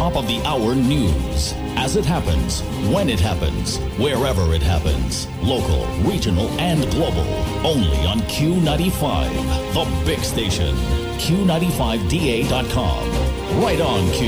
top of the hour news. As it happens, when it happens, wherever it happens. Local, regional, and global. Only on Q95, the big station. Q95DA.com. Right on Q.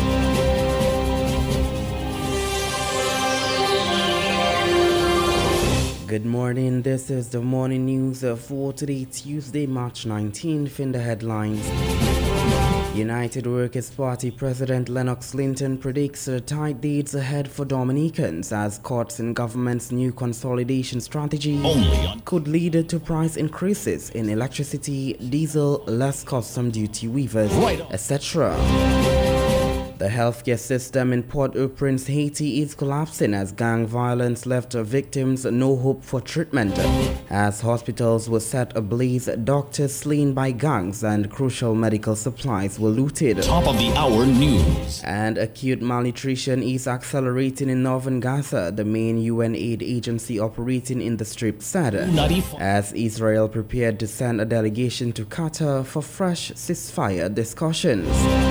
Good morning, this is the morning news for today, Tuesday, March 19th. In the headlines, United Workers' Party President Lennox Linton predicts tight days ahead for Dominicans as cuts in government's new consolidation strategy could lead to price increases in electricity, diesel, less custom duty waivers, etc. The healthcare system in Port-au-Prince, Haiti is collapsing as gang violence left victims no hope for treatment. As hospitals were set ablaze, doctors slain by gangs and crucial medical supplies were looted. Top of the hour news. And acute malnutrition is accelerating in northern Gaza, the main UN aid agency operating in the Strip said, as Israel prepared to send a delegation to Qatar for fresh ceasefire discussions.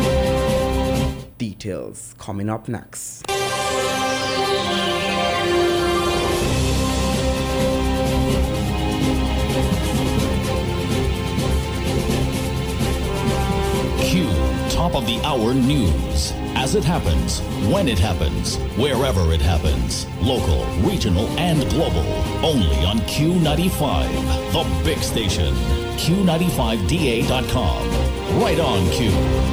Details coming up next. Q, top of the hour news. As it happens, when it happens, wherever it happens. Local, regional, and global. Only on Q95, the big station. Q95DA.com. Right on Q.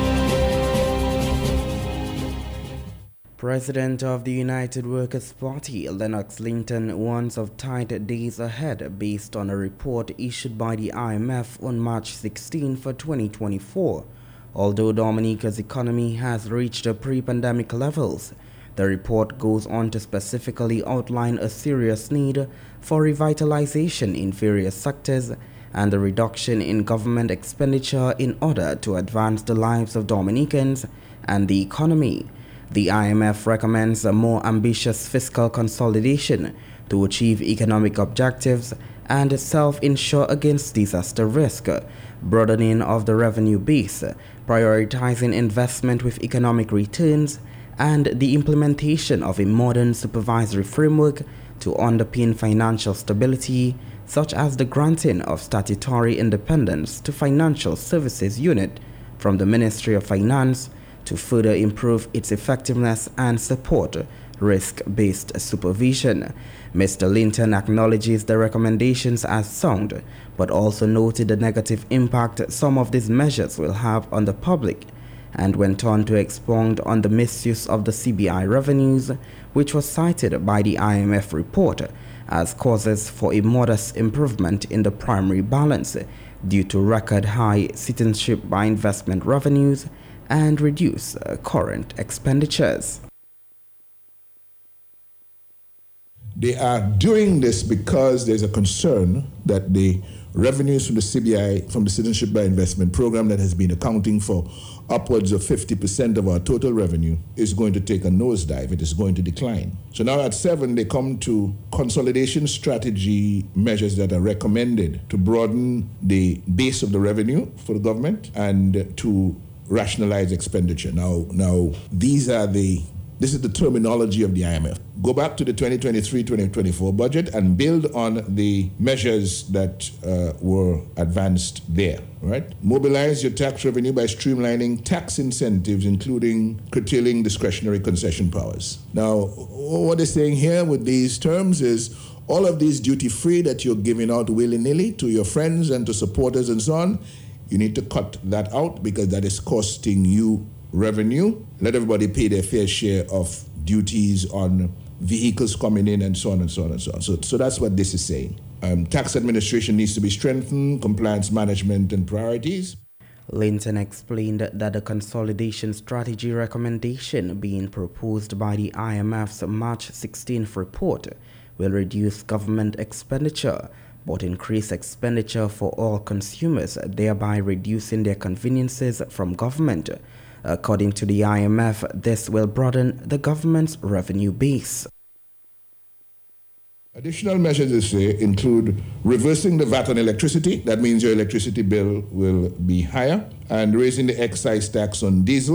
President of the United Workers' Party, Lennox Linton, warns of tight days ahead based on a report issued by the IMF on March 16 for 2024. Although Dominica's economy has reached pre-pandemic levels, the report goes on to specifically outline a serious need for revitalization in various sectors and a reduction in government expenditure in order to advance the lives of Dominicans and the economy. The IMF recommends a more ambitious fiscal consolidation to achieve economic objectives and self-insure against disaster risk, broadening of the revenue base, prioritizing investment with economic returns, and the implementation of a modern supervisory framework to underpin financial stability, such as the granting of statutory independence to Financial Services Unit from the Ministry of Finance to further improve its effectiveness and support risk-based supervision. Mr. Linton acknowledges the recommendations as sound, but also noted the negative impact some of these measures will have on the public, and went on to expound on the misuse of the CBI revenues, which was cited by the IMF report as causes for a modest improvement in the primary balance due to record high citizenship by investment revenues and reduce current expenditures. They are doing this because there's a concern that the revenues from the CBI, from the Citizenship by Investment program that has been accounting for upwards of 50% of our total revenue, is going to take a nosedive. It is going to decline. So now at 7, they come to consolidation strategy measures that are recommended to broaden the base of the revenue for the government and to rationalize expenditure. Now, this is the terminology of the IMF. Go back to the 2023-2024 budget and build on the measures that were advanced there, right? Mobilize your tax revenue by streamlining tax incentives, including curtailing discretionary concession powers. Now, what they're saying here with these terms is all of these duty-free that you're giving out willy-nilly to your friends and to supporters and so on, you need to cut that out because that is costing you revenue. Let everybody pay their fair share of duties on vehicles coming in and so on and so on and so on. So that's what this is saying. Tax administration needs to be strengthened, compliance management and priorities. Linton explained that the consolidation strategy recommendation being proposed by the IMF's March 16th report will reduce government expenditure but increase expenditure for all consumers, thereby reducing their conveniences from government. According to the IMF, this will broaden the government's revenue base. Additional measures, they say, include reversing the VAT on electricity. That means your electricity bill will be higher. And raising the excise tax on diesel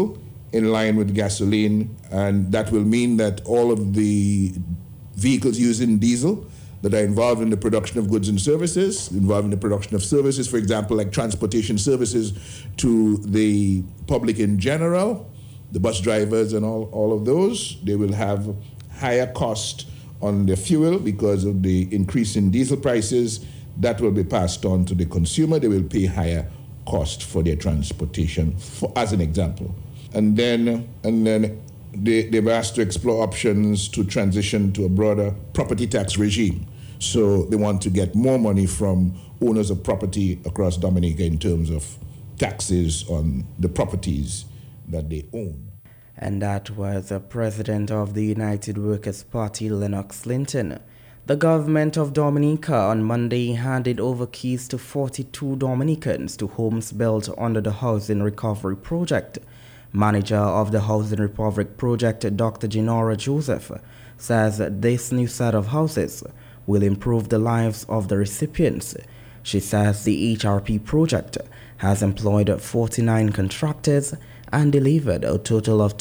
in line with gasoline, and that will mean that all of the vehicles using diesel that are involved in the production of goods and services, involved in the production of services, for example, like transportation services to the public in general, the bus drivers and all of those, they will have higher cost on their fuel because of the increase in diesel prices. That will be passed on to the consumer. They will pay higher cost for their transportation, as an example. And then they've asked to explore options to transition to a broader property tax regime. So they want to get more money from owners of property across Dominica in terms of taxes on the properties that they own. And that was the president of the United Workers' Party, Lennox Linton. The government of Dominica on Monday handed over keys to 42 Dominicans to homes built under the Housing Recovery Project. Manager of the Housing Recovery Project, Dr. Genora Joseph, says this new set of houses will improve the lives of the recipients. She says the HRP project has employed 49 contractors and delivered a total of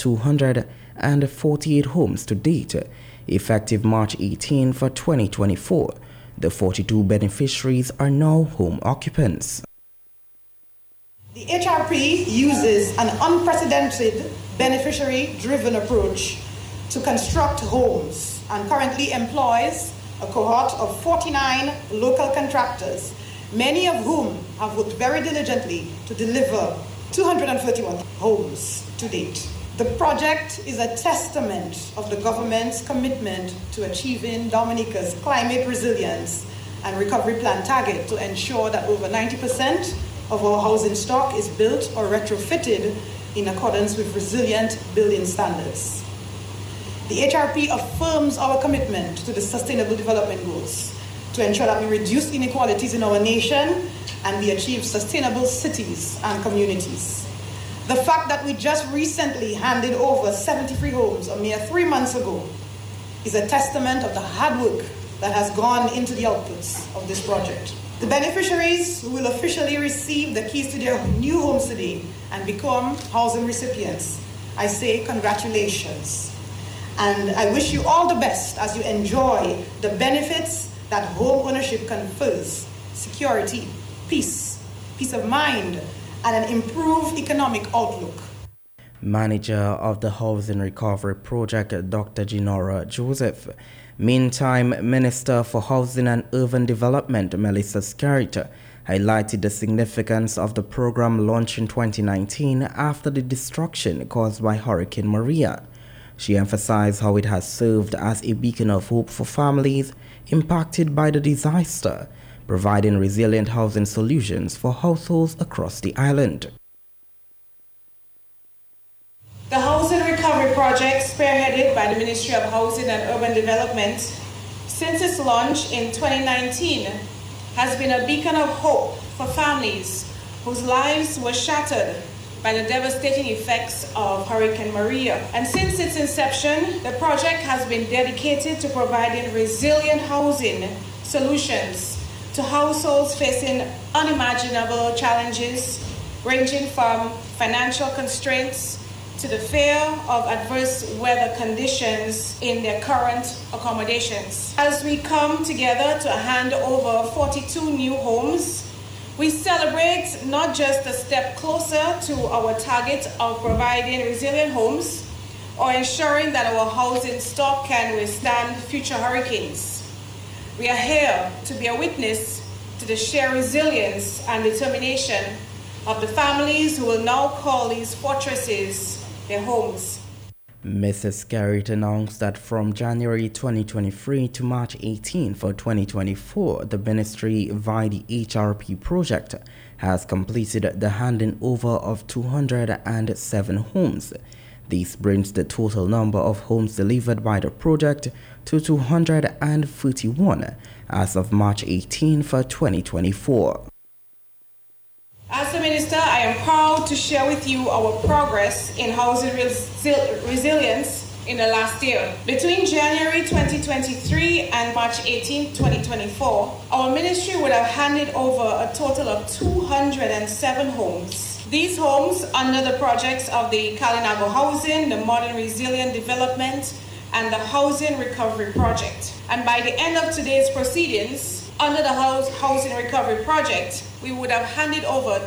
248 homes to date, effective March 18 for 2024. The 42 beneficiaries are now home occupants. The HRP uses an unprecedented beneficiary-driven approach to construct homes and currently employs a cohort of 49 local contractors, many of whom have worked very diligently to deliver 231 homes to date. The project is a testament of the government's commitment to achieving Dominica's climate resilience and recovery plan target to ensure that over 90% of our housing stock is built or retrofitted in accordance with resilient building standards. The HRP affirms our commitment to the Sustainable Development Goals to ensure that we reduce inequalities in our nation and we achieve sustainable cities and communities. The fact that we just recently handed over 73 homes a mere 3 months ago is a testament of the hard work that has gone into the outputs of this project. The beneficiaries who will officially receive the keys to their new homes today and become housing recipients, I say congratulations. And I wish you all the best as you enjoy the benefits that home ownership confers: security, peace of mind, and an improved economic outlook. Manager of the Housing Recovery Project, Dr. Genora Joseph. Meantime, Minister for Housing and Urban Development, Melissa Scarrett, highlighted the significance of the program launched in 2019 after the destruction caused by Hurricane Maria. She emphasized how it has served as a beacon of hope for families impacted by the disaster, providing resilient housing solutions for households across the island. The Housing Recovery Project, spearheaded by the Ministry of Housing and Urban Development, since its launch in 2019, has been a beacon of hope for families whose lives were shattered by the devastating effects of Hurricane Maria. And since its inception, the project has been dedicated to providing resilient housing solutions to households facing unimaginable challenges, ranging from financial constraints to the fear of adverse weather conditions in their current accommodations. As we come together to hand over 42 new homes, we celebrate not just a step closer to our target of providing resilient homes or ensuring that our housing stock can withstand future hurricanes. We are here to be a witness to the sheer resilience and determination of the families who will now call these fortresses their homes. Mrs. Scarrett announced that from January 2023 to March 18 for 2024, the ministry via the HRP project has completed the handing over of 207 homes. This brings the total number of homes delivered by the project to 231 as of March 18 for 2024. As the Minister, I am proud to share with you our progress in housing resilience in the last year. Between January 2023 and March 18, 2024, our ministry would have handed over a total of 207 homes These homes under the projects of the Kalinago Housing, the Modern Resilient Development, and the Housing Recovery Project. And by the end of today's proceedings, under the Housing Recovery Project, we would have handed over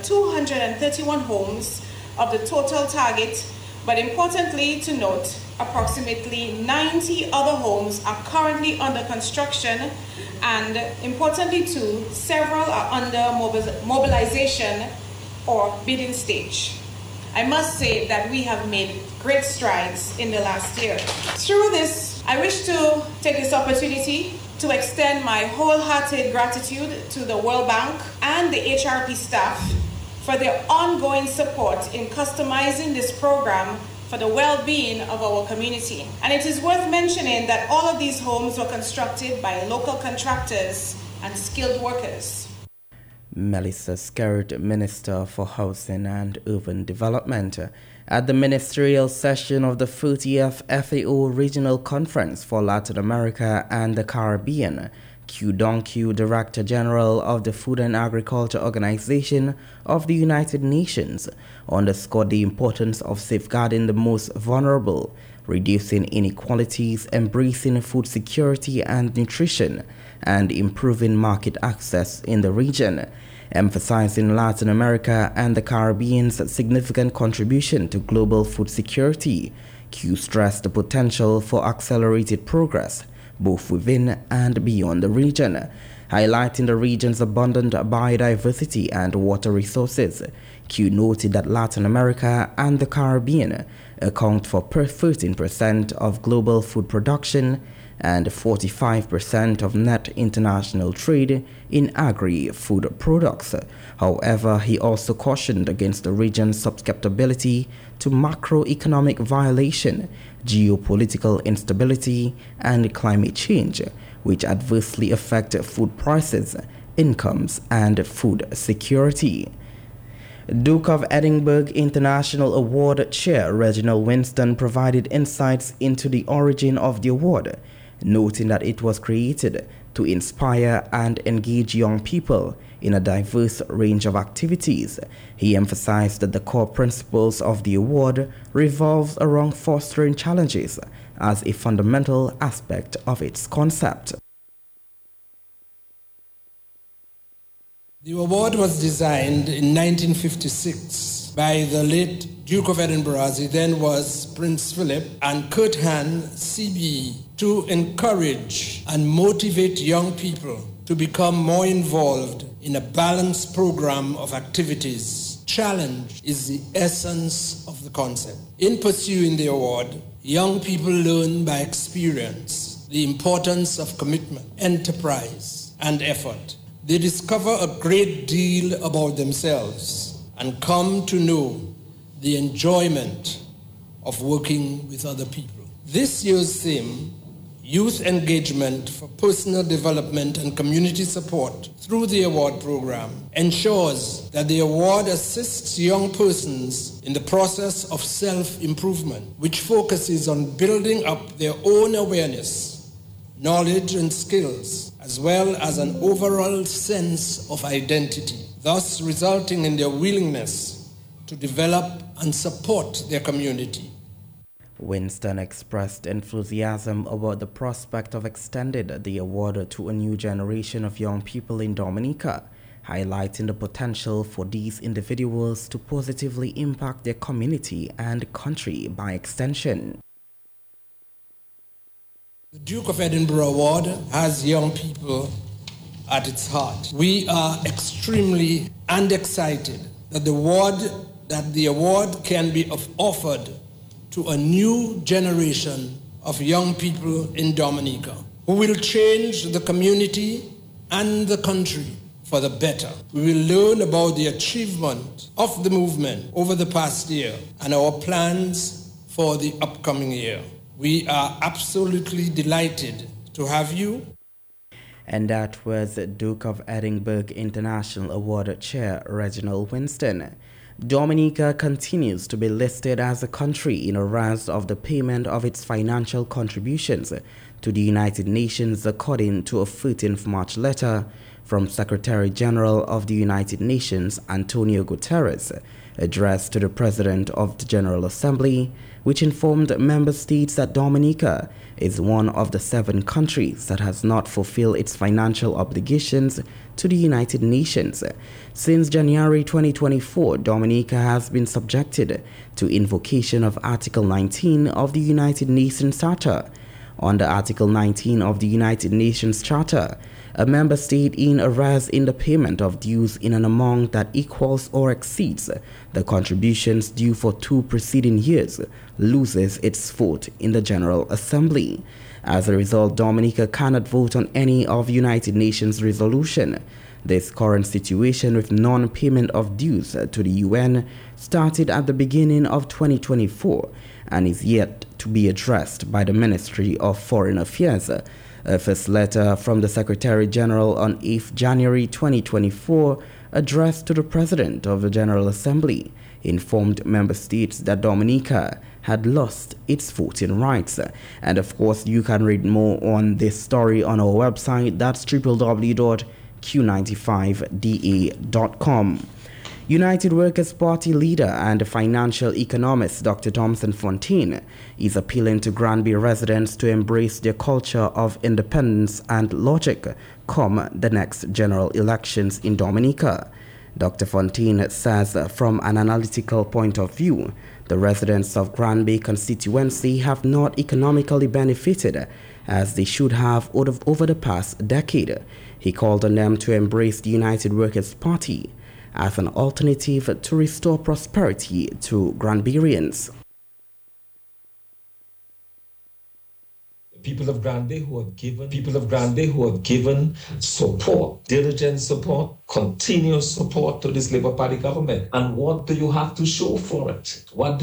231 homes of the total target, but importantly to note, approximately 90 other homes are currently under construction, and importantly too, several are under mobilization or bidding stage. I must say that we have made great strides in the last year. Through this, I wish to take this opportunity to extend my wholehearted gratitude to the World Bank and the HRP staff for their ongoing support in customizing this program for the well-being of our community. And it is worth mentioning that all of these homes were constructed by local contractors and skilled workers. Melissa Skerrit, Minister for Housing and Urban Development, at the ministerial session of the 40th FAO Regional Conference for Latin America and the Caribbean. Q Donkey, Director General of the Food and Agriculture Organization of the United Nations, underscored the importance of safeguarding the most vulnerable, reducing inequalities, embracing food security and nutrition, and improving market access in the region, emphasizing Latin America and the Caribbean's significant contribution to global food security. Q stressed the potential for accelerated progress both within and beyond the region, highlighting the region's abundant biodiversity and water resources. Q noted that Latin America and the Caribbean account for 13% of global food production and 45% of net international trade in agri-food products. However, he also cautioned against the region's susceptibility to macroeconomic violation, geopolitical instability, and climate change, which adversely affect food prices, incomes, and food security. Duke of Edinburgh International Award Chair Reginald Winston provided insights into the origin of the award, noting that it was created to inspire and engage young people in a diverse range of activities. He emphasized that the core principles of the award revolves around fostering challenges as a fundamental aspect of its concept. The award was designed in 1956 by the late Duke of Edinburgh, as he then was Prince Philip, and Kurt Hahn, CBE, to encourage and motivate young people to become more involved in a balanced program of activities. Challenge is the essence of the concept. In pursuing the award, young people learn by experience the importance of commitment, enterprise, and effort. They discover a great deal about themselves and come to know the enjoyment of working with other people. This year's theme, Youth Engagement for Personal Development and Community Support through the award program, ensures that the award assists young persons in the process of self-improvement, which focuses on building up their own awareness, knowledge, and skills, as well as an overall sense of identity, thus resulting in their willingness to develop and support their community. Winston expressed enthusiasm about the prospect of extending the award to a new generation of young people in Dominica, highlighting the potential for these individuals to positively impact their community and country by extension. The Duke of Edinburgh Award has young people at its heart. We are extremely and excited that the award can be offered to a new generation of young people in Dominica who will change the community and the country for the better. We will learn about the achievement of the movement over the past year and our plans for the upcoming year. We are absolutely delighted to have you. And that was Duke of Edinburgh International Award Chair Reginald Winston. Dominica continues to be listed as a country in arrears of the payment of its financial contributions to the United Nations, according to a 13th March letter from Secretary General of the United Nations Antonio Guterres. addressed to the President of the General Assembly, which informed member states that Dominica is one of the 7 countries that has not fulfilled its financial obligations to the United Nations. Since January 2024, Dominica has been subjected to invocation of Article 19 of the United Nations Charter. Under Article 19 of the United Nations Charter, a member state in arrears in the payment of dues in an amount that equals or exceeds the contributions due for 2 preceding years loses its vote in the General Assembly. As a result, Dominica cannot vote on any of United Nations resolution. This current situation with non-payment of dues to the UN started at the beginning of 2024 and is yet to be addressed by the Ministry of Foreign Affairs. A first letter from the Secretary General on 8 January 2024 addressed to the President of the General Assembly informed member states that Dominica had lost its voting rights. And of course, you can read more on this story on our website. That's www.q95da.com. United Workers' Party leader and financial economist Dr. Thompson Fontaine is appealing to Granby residents to embrace their culture of independence and logic come the next general elections in Dominica. Dr. Fontaine says from an analytical point of view, the residents of Granby constituency have not economically benefited as they should have over the past decade. He called on them to embrace the United Workers' Party as an alternative to restore prosperity to Granbyrians. People of Granby who have given support, diligent support, continuous support to this Labour Party government. And what do you have to show for it?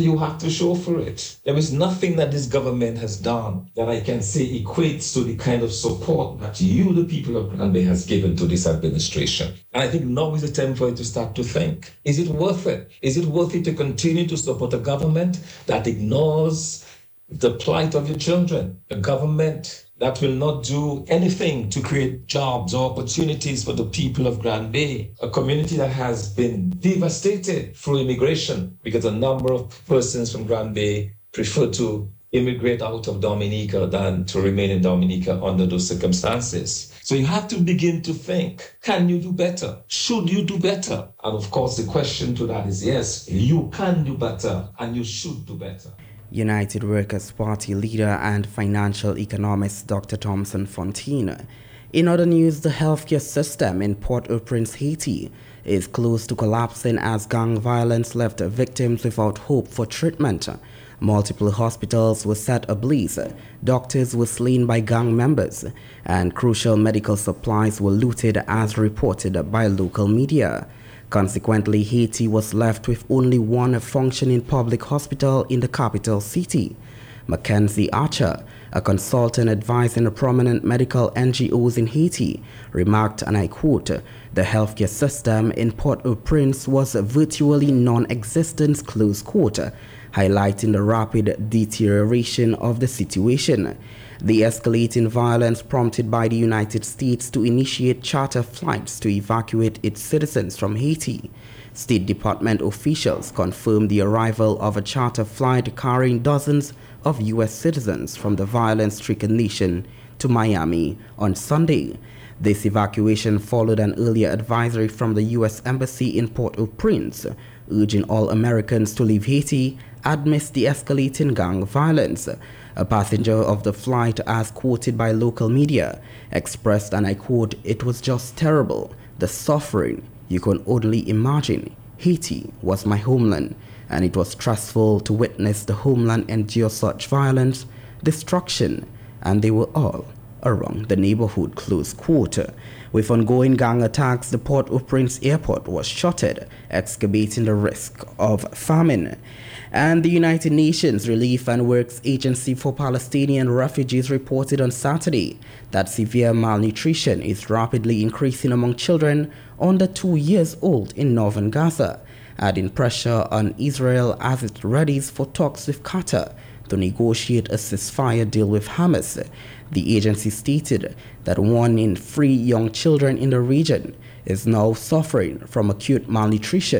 There is nothing that this government has done that I can say equates to the kind of support that you, the people of Granby, has given to this administration. And I think now is the time for you to start to think, is it worth it? Is it worth it to continue to support a government that ignores the plight of your children, a government that will not do anything to create jobs or opportunities for the people of Granby, a community that has been devastated through immigration because a number of persons from Granby prefer to immigrate out of Dominica than to remain in Dominica under those circumstances. So you have to begin to think, can you do better? Should you do better? And of course, the question to that is yes, you can do better and you should do better. United Workers' Party leader and financial economist Dr. Thompson Fontaine. In other news, the healthcare system in Port-au-Prince, Haiti, is close to collapsing as gang violence left victims without hope for treatment. Multiple hospitals were set ablaze, doctors were slain by gang members, and crucial medical supplies were looted as reported by local media. Consequently, Haiti was left with only one functioning public hospital in the capital city. Mackenzie Archer, a consultant advising prominent medical NGOs in Haiti, remarked, and I quote, "The healthcare system in Port-au-Prince was virtually non-existent," close quote, highlighting the rapid deterioration of the situation. The escalating violence prompted by the United States to initiate charter flights to evacuate its citizens from Haiti. State Department officials confirmed the arrival of a charter flight carrying dozens of U.S. citizens from the violence-stricken nation to Miami on Sunday. This evacuation followed an earlier advisory from the U.S. Embassy in Port-au-Prince, urging all Americans to leave Haiti amidst the escalating gang violence. A passenger of the flight, as quoted by local media, expressed, and I quote, "It was just terrible. The suffering you can only imagine. Haiti was my homeland, and it was stressful to witness the homeland endure such violence, destruction, and they were all around the neighborhood," close quote. With ongoing gang attacks, the Port-au-Prince airport was shuttered, exacerbating the risk of famine. And the United Nations Relief and Works Agency for Palestinian Refugees reported on Saturday that severe malnutrition is rapidly increasing among children under 2 years old in northern Gaza, adding pressure on Israel as it readies for talks with Qatar to negotiate a ceasefire deal with Hamas. The agency stated that 1 in 3 young children in the region is now suffering from acute malnutrition,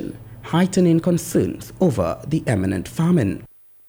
heightening concerns over the imminent famine.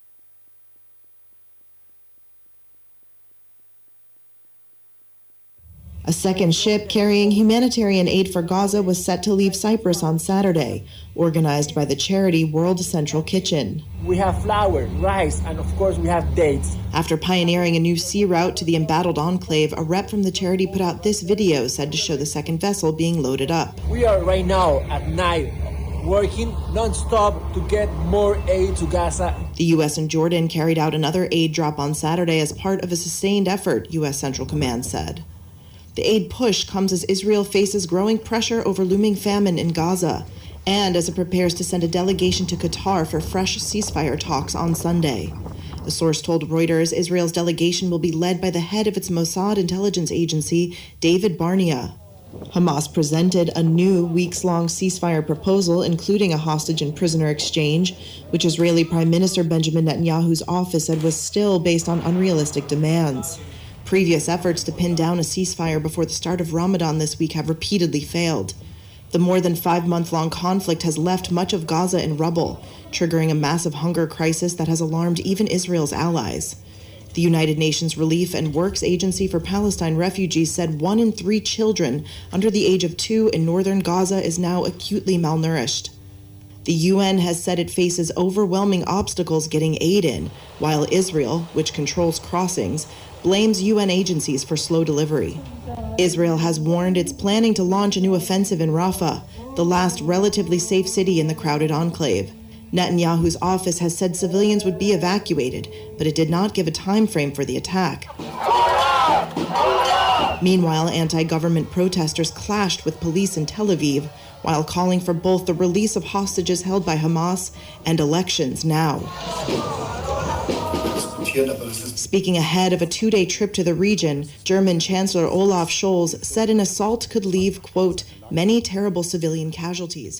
A second ship carrying humanitarian aid for Gaza was set to leave Cyprus on Saturday, organized by the charity World Central Kitchen. We have flour, rice, and of course we have dates. After pioneering a new sea route to the embattled enclave, a rep from the charity put out this video said to show the second vessel being loaded up. We are right now at night working non-stop to get more aid to Gaza. The U.S. and Jordan carried out another aid drop on Saturday as part of a sustained effort, U.S. Central Command said. The aid push comes as Israel faces growing pressure over looming famine in Gaza, and as it prepares to send a delegation to Qatar for fresh ceasefire talks on Sunday. A source told Reuters Israel's delegation will be led by the head of its Mossad intelligence agency, David Barnea. Hamas presented a new weeks-long ceasefire proposal, including a hostage and prisoner exchange, which Israeli Prime Minister Benjamin Netanyahu's office said was still based on unrealistic demands. Previous efforts to pin down a ceasefire before the start of Ramadan this week have repeatedly failed. The more than 5-month-long conflict has left much of Gaza in rubble, triggering a massive hunger crisis that has alarmed even Israel's allies. The United Nations Relief and Works Agency for Palestine Refugees said 1 in 3 children under the age of 2 in northern Gaza is now acutely malnourished. The UN has said it faces overwhelming obstacles getting aid in, while Israel, which controls crossings, blames UN agencies for slow delivery. Israel has warned it's planning to launch a new offensive in Rafah, the last relatively safe city in the crowded enclave. Netanyahu's office has said civilians would be evacuated, but it did not give a time frame for the attack. Meanwhile, anti-government protesters clashed with police in Tel Aviv, while calling for both the release of hostages held by Hamas and elections now. Speaking ahead of a 2-day trip to the region, German Chancellor Olaf Scholz said an assault could leave, quote, many terrible civilian casualties.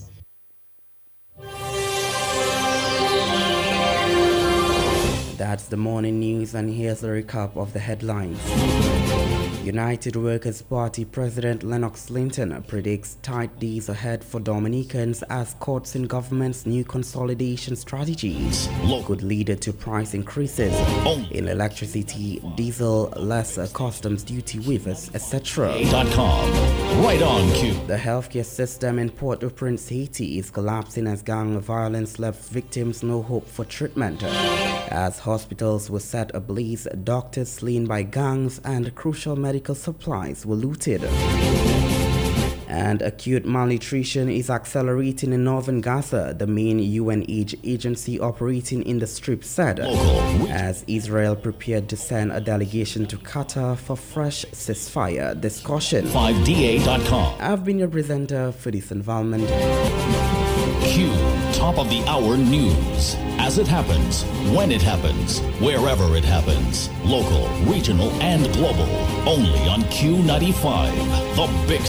That's the morning news, and here's a recap of the headlines. United Workers' Party President Lennox Linton predicts tight days ahead for Dominicans as cuts in government's new consolidation strategies could lead to price increases in electricity, diesel, less customs duty waivers, etc. Right on cue. The healthcare system in Port-au-Prince, Haiti is collapsing as gang violence left victims no hope for treatment. As hospitals were set ablaze, doctors slain by gangs, and crucial medical supplies were looted. And acute malnutrition is accelerating in northern Gaza, the main UN agency operating in the Strip said, as Israel prepared to send a delegation to Qatar for fresh ceasefire discussion. 5DA.com. I've been your presenter for this involvement. Q, top of the hour news. As it happens, when it happens, wherever it happens. Local, regional, and global. Only on Q95, the big